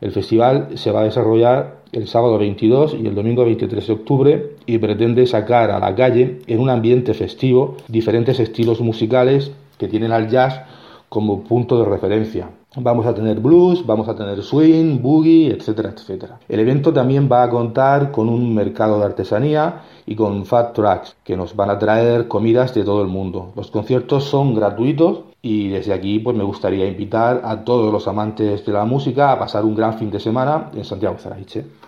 El festival se va a desarrollar el sábado 22 y el domingo 23 de octubre y pretende sacar a la calle, en un ambiente festivo, diferentes estilos musicales que tienen al jazz como punto de referencia. Vamos a tener blues, vamos a tener swing, boogie, etcétera, etcétera. El evento también va a contar con un mercado de artesanía y con food trucks que nos van a traer comidas de todo el mundo. Los conciertos son gratuitos y desde aquí pues me gustaría invitar a todos los amantes de la música a pasar un gran fin de semana en Santiago Zaraiche.